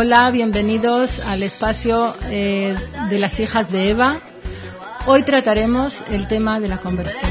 Hola, bienvenidos al espacio de las hijas de Eva. Hoy trataremos el tema de la conversión.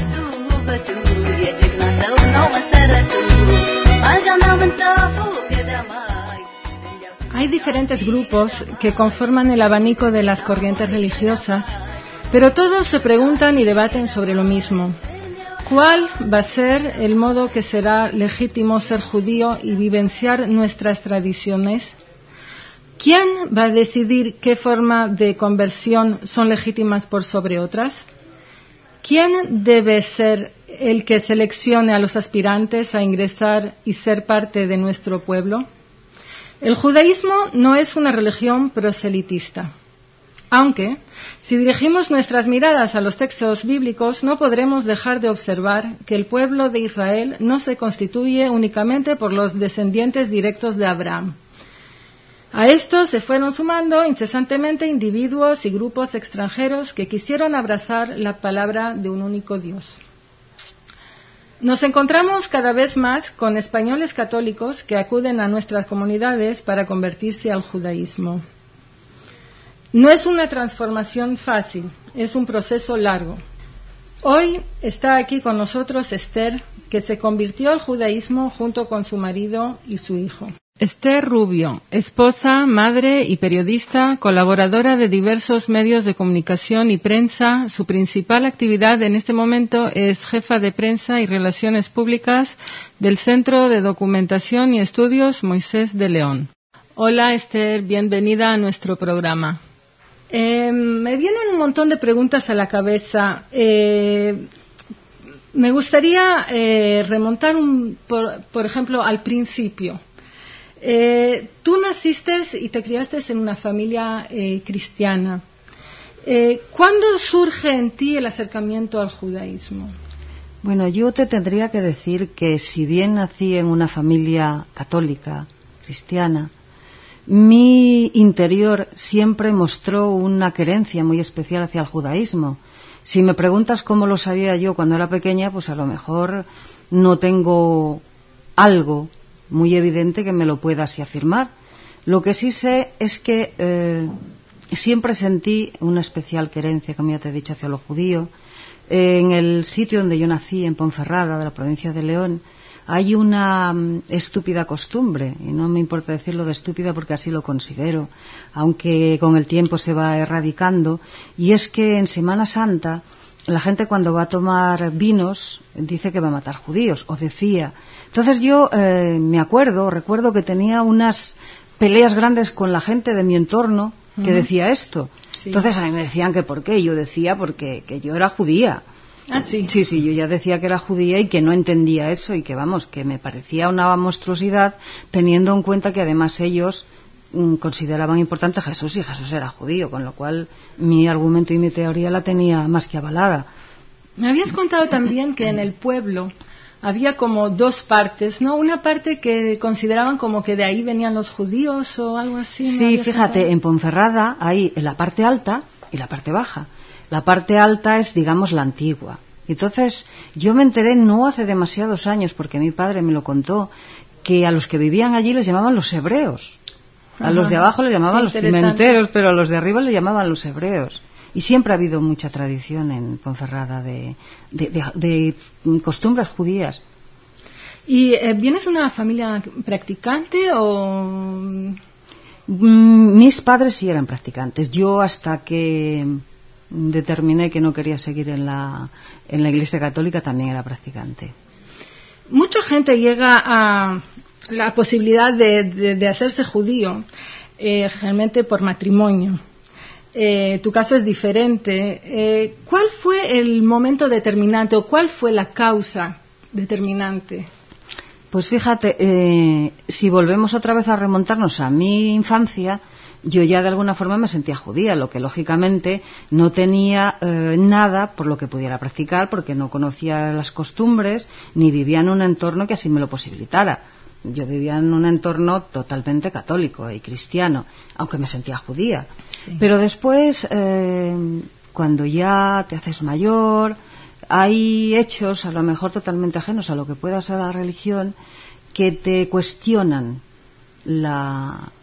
Hay diferentes grupos que conforman el abanico de las corrientes religiosas, pero todos se preguntan y debaten sobre lo mismo. ¿Cuál va a ser el modo que será legítimo ser judío y vivenciar nuestras tradiciones? ¿Quién va a decidir qué forma de conversión son legítimas por sobre otras? ¿Quién debe ser el que seleccione a los aspirantes a ingresar y ser parte de nuestro pueblo? El judaísmo no es una religión proselitista. Aunque, si dirigimos nuestras miradas a los textos bíblicos, no podremos dejar de observar que el pueblo de Israel no se constituye únicamente por los descendientes directos de Abraham. A esto se fueron sumando incesantemente individuos y grupos extranjeros que quisieron abrazar la palabra de un único Dios. Nos encontramos cada vez más con españoles católicos que acuden a nuestras comunidades para convertirse al judaísmo. No es una transformación fácil, es un proceso largo. Hoy está aquí con nosotros Esther, que se convirtió al judaísmo junto con su marido y su hijo. Esther Rubio, esposa, madre y periodista, colaboradora de diversos medios de comunicación y prensa. Su principal actividad en este momento es jefa de prensa y relaciones públicas del Centro de Documentación y Estudios Moisés de León. Hola Esther, bienvenida a nuestro programa. Me vienen un montón de preguntas a la cabeza. Me gustaría remontar, por ejemplo, al principio. Tú naciste y te criaste en una familia cristiana. ¿Cuándo surge en ti el acercamiento al judaísmo? Bueno, yo te tendría que decir que si bien nací en una familia católica, cristiana, mi interior siempre mostró una querencia muy especial hacia el judaísmo. Si me preguntas cómo lo sabía yo cuando era pequeña, pues a lo mejor no tengo algo muy evidente que me lo pueda así afirmar. Lo que sí sé es que siempre sentí una especial querencia, como ya te he dicho, hacia lo judío. En el sitio donde yo nací, en Ponferrada, de la provincia de León, hay una estúpida costumbre, y no me importa decirlo de estúpida porque así lo considero, aunque con el tiempo se va erradicando, y es que en Semana Santa la gente cuando va a tomar vinos dice que va a matar judíos, o decía. Entonces yo recuerdo que tenía unas peleas grandes con la gente de mi entorno que decía esto. Sí. Entonces a mí me decían que por qué, y yo decía porque que yo era judía. Ah, sí. Sí, yo ya decía que era judía y que no entendía eso y que, vamos, que me parecía una monstruosidad teniendo en cuenta que además ellos consideraban importante a Jesús y Jesús era judío, con lo cual mi argumento y mi teoría la tenía más que avalada. Me habías contado también que en el pueblo había como dos partes, ¿no? Una parte que consideraban como que de ahí venían los judíos o algo así. Sí, fíjate, en Ponferrada hay la parte alta y la parte baja. La parte alta es, digamos, la antigua. Entonces, yo me enteré no hace demasiados años, porque mi padre me lo contó, que a los que vivían allí les llamaban los hebreos. A los de abajo les llamaban los pimenteros, pero a los de arriba les llamaban los hebreos. Y siempre ha habido mucha tradición en Ponferrada de costumbres judías. ¿Y vienes de una familia practicante o...? Mis padres sí eran practicantes. Yo hasta que determiné que no quería seguir en la Iglesia Católica también era practicante. Mucha gente llega a la posibilidad de hacerse judío, realmente por matrimonio. Tu caso es diferente. ¿Cuál fue el momento determinante o cuál fue la causa determinante? Pues fíjate, si volvemos otra vez a remontarnos a mi infancia, yo ya de alguna forma me sentía judía, lo que lógicamente no tenía nada por lo que pudiera practicar, porque no conocía las costumbres ni vivía en un entorno que así me lo posibilitara. Yo vivía en un entorno totalmente católico y cristiano, aunque me sentía judía. Sí. Pero después, cuando ya te haces mayor, hay hechos a lo mejor totalmente ajenos a lo que pueda ser la religión que te cuestionan la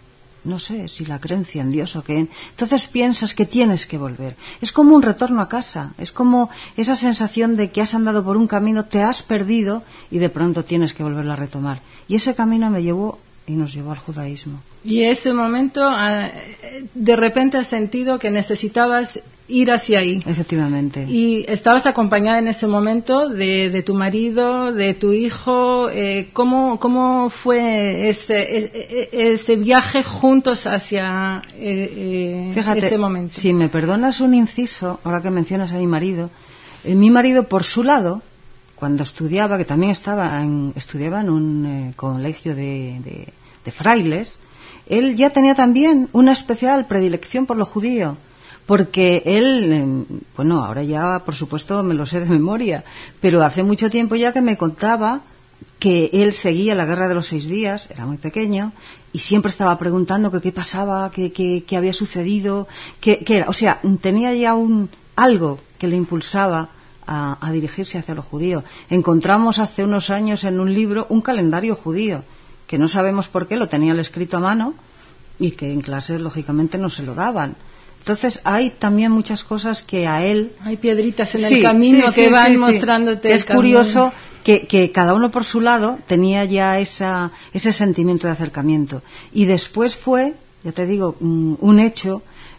no sé, si la creencia en Dios o qué. Entonces piensas que tienes que volver. Es como un retorno a casa, es como esa sensación de que has andado por un camino, te has perdido y de pronto tienes que volverlo a retomar. Y ese camino me llevó y nos llevó al judaísmo. Y ese momento, de repente has sentido que necesitabas ir hacia ahí. Efectivamente. Y estabas acompañada en ese momento de tu marido, de tu hijo. ¿Cómo fue ese viaje juntos hacia Fíjate, ese momento? Si me perdonas un inciso, ahora que mencionas a mi marido por su lado, cuando estudiaba, que también estudiaba en un colegio de frailes, él ya tenía también una especial predilección por lo judío, porque él, ahora ya por supuesto me lo sé de memoria, pero hace mucho tiempo ya que me contaba que él seguía la Guerra de los 6 días, era muy pequeño, y siempre estaba preguntando que qué pasaba, qué había sucedido, qué era. O sea, tenía ya algo que le impulsaba a dirigirse hacia lo judío. Encontramos hace unos años en un libro un calendario judío, que no sabemos por qué lo tenía él escrito a mano y que en clase lógicamente no se lo daban. Entonces hay también muchas cosas que a él... Hay piedritas en el camino que van mostrándote. Es curioso que cada uno por su lado tenía ya ese sentimiento de acercamiento. Y después fue, ya te digo, un hecho...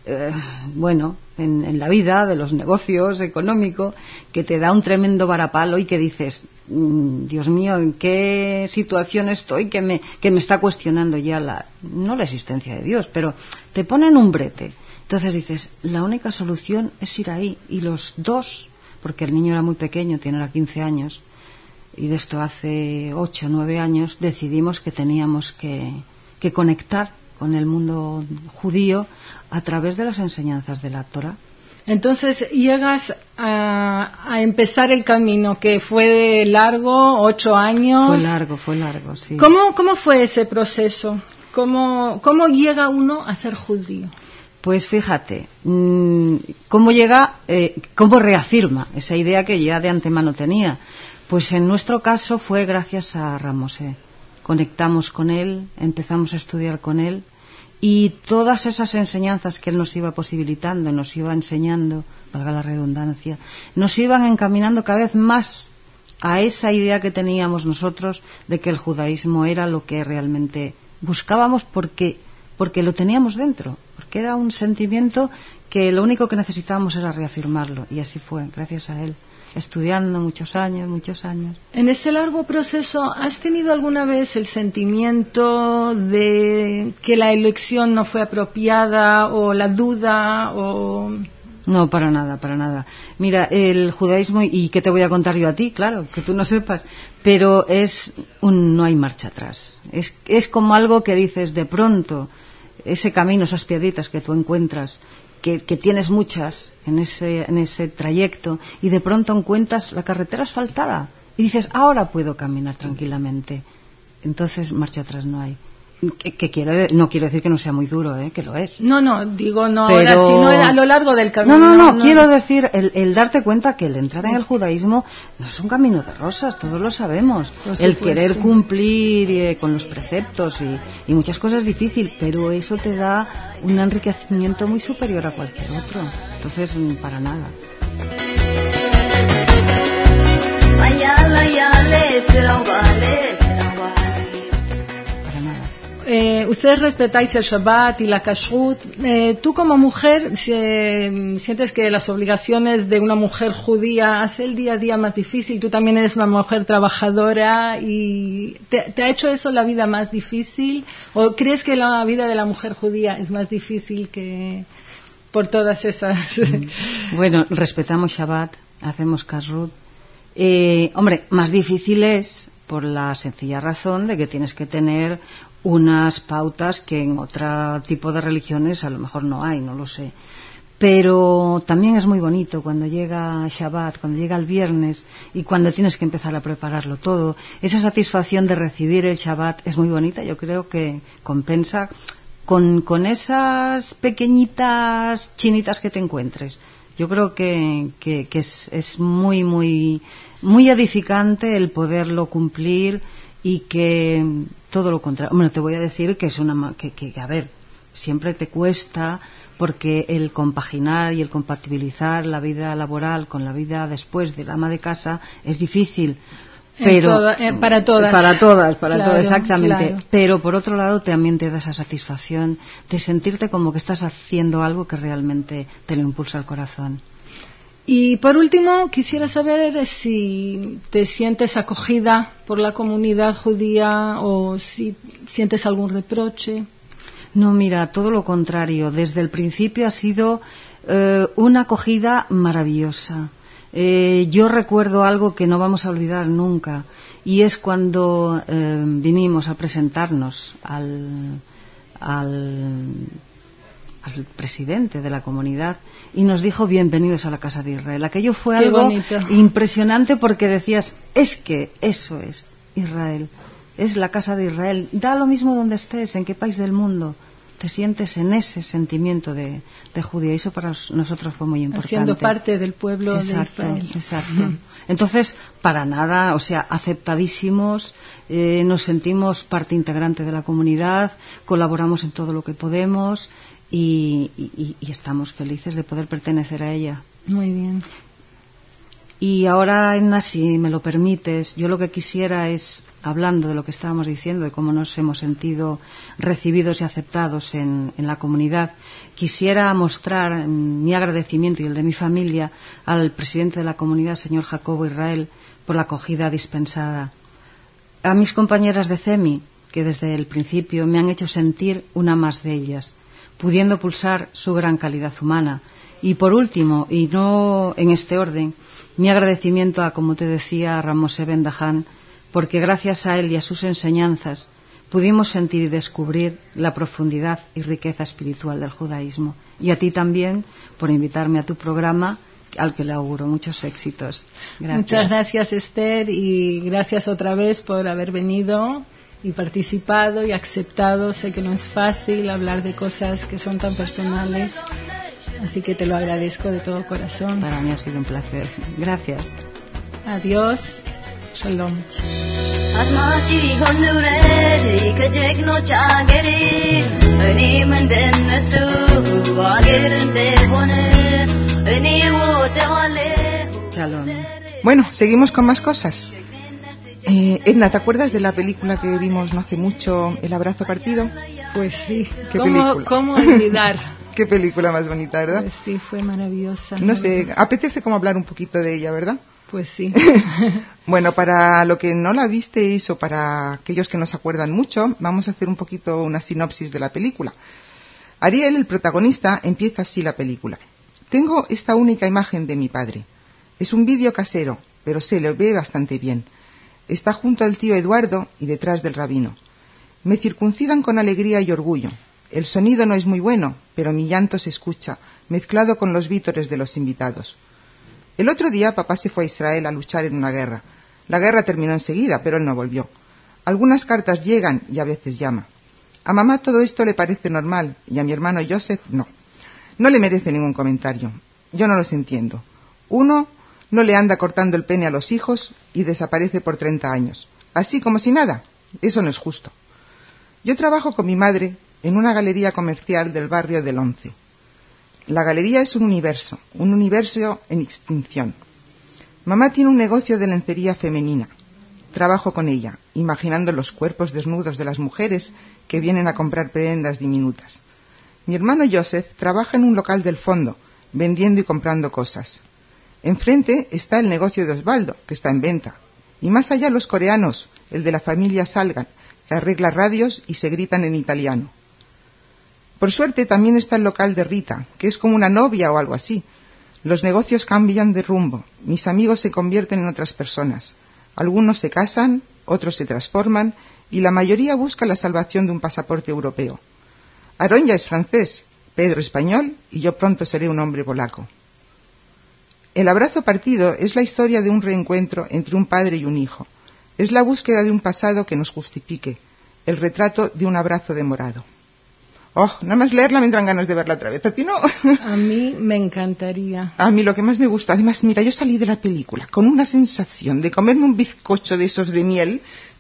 en la vida de los negocios económico, que te da un tremendo varapalo y que dices, Dios mío, ¿en qué situación estoy que me está cuestionando ya no la existencia de Dios, pero te ponen un brete? Entonces dices, la única solución es ir ahí. Y los dos, porque el niño era muy pequeño, tiene ahora 15 años, y de esto hace 8 o 9 años, decidimos que teníamos que conectar con el mundo judío a través de las enseñanzas de la Torá. Entonces llegas a empezar el camino, que fue largo, 8 años. Fue largo, sí. ¿Cómo fue ese proceso? ¿Cómo llega uno a ser judío? Pues fíjate, cómo reafirma esa idea que ya de antemano tenía. Pues en nuestro caso fue gracias a Ramosé. Conectamos con él, empezamos a estudiar con él, y todas esas enseñanzas que él nos iba posibilitando, nos iba enseñando, valga la redundancia, nos iban encaminando cada vez más a esa idea que teníamos nosotros de que el judaísmo era lo que realmente buscábamos, porque lo teníamos dentro, porque era un sentimiento que lo único que necesitábamos era reafirmarlo, y así fue, gracias a él. Estudiando muchos años. En ese largo proceso, ¿has tenido alguna vez el sentimiento de que la elección no fue apropiada, o la duda, o...? No, para nada. Mira, el judaísmo, y ¿qué te voy a contar yo a ti? Claro, que tú no sepas, pero no hay marcha atrás. Es como algo que dices, de pronto, ese camino, esas piedritas que tú encuentras, que tienes muchas en ese trayecto, y de pronto encuentras la carretera asfaltada y dices, ahora puedo caminar tranquilamente. Entonces marcha atrás no hay. No quiere decir que no sea muy duro, que lo es. Digo no pero... ahora, sino a lo largo del camino. No, quiero decir, el darte cuenta que el entrar en el judaísmo no es un camino de rosas, todos lo sabemos. El querer cumplir con los preceptos y muchas cosas es difícil, pero eso te da un enriquecimiento muy superior a cualquier otro. Entonces, para nada. Ustedes respetáis el Shabbat y la Kashrut. Tú como mujer, ¿sientes que las obligaciones de una mujer judía hace el día a día más difícil? Tú también eres una mujer trabajadora, y ¿te ha hecho eso la vida más difícil? ¿O crees que la vida de la mujer judía es más difícil que por todas esas...? Bueno, respetamos Shabbat, hacemos Kashrut. Más difícil es por la sencilla razón de que tienes que tener unas pautas que en otro tipo de religiones a lo mejor no hay, no lo sé. Pero también es muy bonito cuando llega Shabbat, cuando llega el viernes y cuando tienes que empezar a prepararlo todo. Esa satisfacción de recibir el Shabbat es muy bonita, yo creo que compensa con esas pequeñitas chinitas que te encuentres. Yo creo que es muy, muy, muy edificante el poderlo cumplir, y que todo lo contrario. Bueno, te voy a decir que es siempre te cuesta, porque el compaginar y el compatibilizar la vida laboral con la vida después del ama de casa es difícil. Pero para todas, claro, exactamente. Claro. Pero por otro lado también te da esa satisfacción de sentirte como que estás haciendo algo que realmente te lo impulsa el corazón. Y por último, quisiera saber si te sientes acogida por la comunidad judía o si sientes algún reproche. No, mira, todo lo contrario. Desde el principio ha sido una acogida maravillosa. Yo recuerdo algo que no vamos a olvidar nunca, y es cuando vinimos a presentarnos al presidente de la comunidad y nos dijo bienvenidos a la Casa de Israel. Aquello fue algo impresionante, porque decías, es que eso es Israel, es la Casa de Israel. Da lo mismo donde estés, en qué país del mundo, te sientes en ese sentimiento de judío, y eso para nosotros fue muy importante. Siendo parte del pueblo de Israel. Exacto. Entonces, para nada, o sea, aceptadísimos, nos sentimos parte integrante de la comunidad, colaboramos en todo lo que podemos y estamos felices de poder pertenecer a ella. Muy bien. Y ahora, Edna, si me lo permites, yo lo que quisiera es, hablando de lo que estábamos diciendo, de cómo nos hemos sentido recibidos y aceptados en la comunidad, quisiera mostrar mi agradecimiento y el de mi familia al presidente de la comunidad, señor Jacobo Israel, por la acogida dispensada. A mis compañeras de CEMI, que desde el principio me han hecho sentir una más de ellas, pudiendo pulsar su gran calidad humana. Y por último, y no en este orden, mi agradecimiento a, como te decía, Ramos Eben Dahan, porque gracias a él y a sus enseñanzas pudimos sentir y descubrir la profundidad y riqueza espiritual del judaísmo. Y a ti también por invitarme a tu programa, al que le auguro muchos éxitos. Gracias. Muchas gracias, Esther, y gracias otra vez por haber venido y participado y aceptado. Sé que no es fácil hablar de cosas que son tan personales, así que te lo agradezco de todo corazón. Para mí ha sido un placer. Gracias. Adiós. Shalom. Shalom. Bueno, seguimos con más cosas. Edna, ¿te acuerdas de la película que vimos no hace mucho, El abrazo partido? Pues sí. ¿Qué película? ¿Cómo olvidar? Qué película más bonita, ¿verdad? Pues sí, fue maravillosa. No sé, apetece como hablar un poquito de ella, ¿verdad? Pues sí. Bueno, para lo que no la visteis o para aquellos que no se acuerdan mucho, vamos a hacer un poquito una sinopsis de la película. Ariel, el protagonista, empieza así la película. Tengo esta única imagen de mi padre. Es un vídeo casero, pero se le ve bastante bien. Está junto al tío Eduardo y detrás del rabino. Me circuncidan con alegría y orgullo. El sonido no es muy bueno, pero mi llanto se escucha, mezclado con los vítores de los invitados. El otro día papá se fue a Israel a luchar en una guerra. La guerra terminó enseguida, pero él no volvió. Algunas cartas llegan y a veces llama. A mamá todo esto le parece normal y a mi hermano Joseph no. No le merece ningún comentario. Yo no los entiendo. Uno no le anda cortando el pene a los hijos y desaparece por 30 años. Así como si nada. Eso no es justo. Yo trabajo con mi madre en una galería comercial del barrio del Once. La galería es un universo en extinción. Mamá tiene un negocio de lencería femenina. Trabajo con ella, imaginando los cuerpos desnudos de las mujeres que vienen a comprar prendas diminutas. Mi hermano Joseph trabaja en un local del fondo, vendiendo y comprando cosas. Enfrente está el negocio de Osvaldo, que está en venta. Y más allá los coreanos, el de la familia Salgan, que arregla radios y se gritan en italiano. Por suerte también está el local de Rita, que es como una novia o algo así. Los negocios cambian de rumbo, mis amigos se convierten en otras personas. Algunos se casan, otros se transforman y la mayoría busca la salvación de un pasaporte europeo. Aarón ya es francés, Pedro español y yo pronto seré un hombre polaco. El abrazo partido es la historia de un reencuentro entre un padre y un hijo. Es la búsqueda de un pasado que nos justifique, el retrato de un abrazo demorado. Oh, nada más leerla me entran ganas de verla otra vez. ¿A ti no? A mí me encantaría. A mí lo que más me gusta, además, mira, yo salí de la película con una sensación de comerme un bizcocho de esos de miel,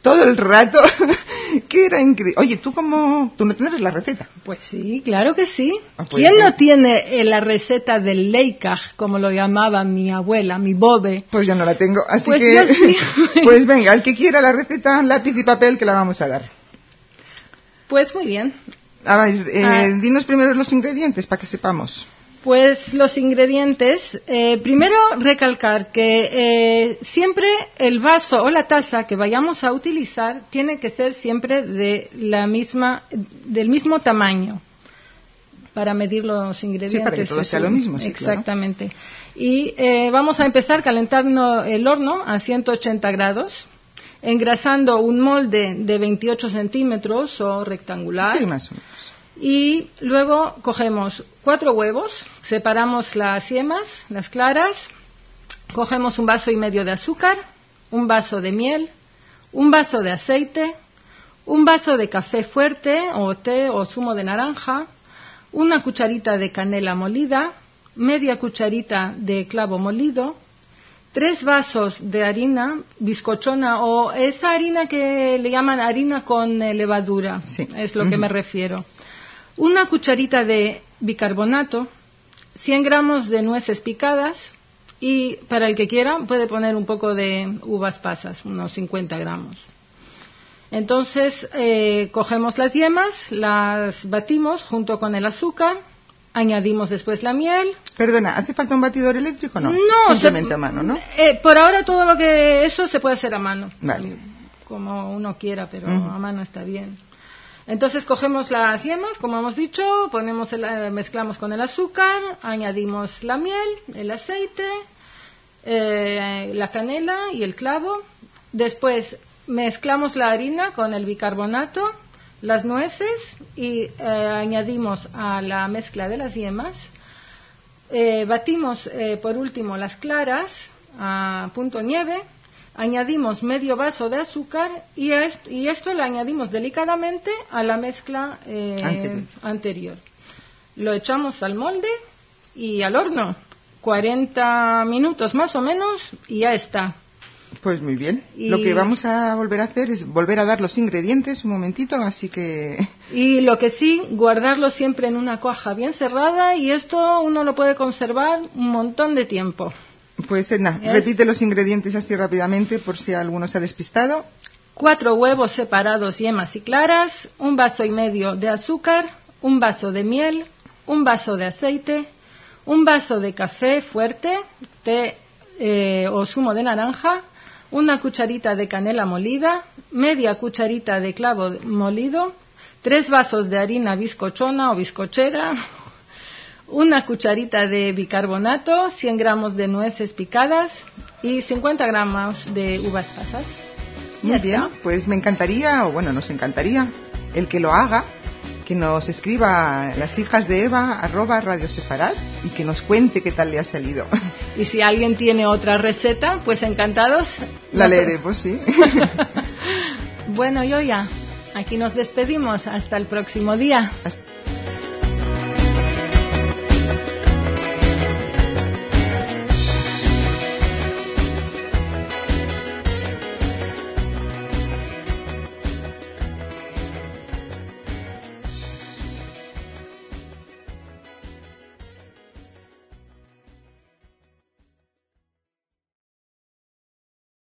todo el rato, que era increíble. Oye, ¿tú no tienes la receta? Pues sí, claro que sí. Pues, ¿Quién no tiene la receta del leikaj, como lo llamaba mi abuela, mi bobe? Pues yo no la tengo, así pues que... Yo sí. Pues venga, al que quiera la receta, lápiz y papel, que la vamos a dar. Pues muy bien. A ver, dinos primero los ingredientes para que sepamos. Pues los ingredientes, primero recalcar que siempre el vaso o la taza que vayamos a utilizar tiene que ser siempre del mismo tamaño para medir los ingredientes. Sí, para que todo sea lo mismo. Sí, exactamente. Claro. Y vamos a empezar calentando el horno a 180 grados, engrasando un molde de 28 centímetros o rectangular. Sí, más o menos. Y luego cogemos 4 huevos, separamos las yemas, las claras, cogemos un vaso y medio de azúcar, un vaso de miel, un vaso de aceite, un vaso de café fuerte o té o zumo de naranja, una cucharita de canela molida, media cucharita de clavo molido, 3 vasos de harina bizcochona o esa harina que le llaman harina con levadura, sí. Es lo que me refiero. Una cucharita de bicarbonato, 100 gramos de nueces picadas y para el que quiera puede poner un poco de uvas pasas, unos 50 gramos. Entonces cogemos las yemas, las batimos junto con el azúcar, añadimos después la miel. Perdona, ¿hace falta un batidor eléctrico o no? No, simplemente a mano, ¿no? Por ahora todo lo que eso se puede hacer a mano, vale. Como uno quiera, pero a mano está bien. Entonces cogemos las yemas, como hemos dicho, mezclamos con el azúcar, añadimos la miel, el aceite, la canela y el clavo. Después mezclamos la harina con el bicarbonato, las nueces y añadimos a la mezcla de las yemas. Batimos por último las claras a punto nieve. Añadimos medio vaso de azúcar y esto lo añadimos delicadamente a la mezcla anterior. Lo echamos al molde y al horno, 40 minutos más o menos y ya está. Pues muy bien. Lo que vamos a volver a hacer es volver a dar los ingredientes un momentito, así que... Y lo que sí, guardarlo siempre en una caja bien cerrada y esto uno lo puede conservar un montón de tiempo. Pues Edna, repite los ingredientes así rápidamente por si alguno se ha despistado. 4 huevos separados, yemas y claras, 1 vaso y medio de azúcar, 1 vaso de miel, 1 vaso de aceite, 1 vaso de café fuerte, té o zumo de naranja, 1 cucharita de canela molida, media cucharita de clavo molido, 3 vasos de harina bizcochona o bizcochera, 1 cucharita de bicarbonato, 100 gramos de nueces picadas y 50 gramos de uvas pasas. Muy bien, pues me encantaría, o bueno, nos encantaría el que lo haga, que nos escriba lashijasdeeva@radiosefarad y que nos cuente qué tal le ha salido. Y si alguien tiene otra receta, pues encantados. La leeremos, sí. Bueno, yo ya, aquí nos despedimos. Hasta el próximo día.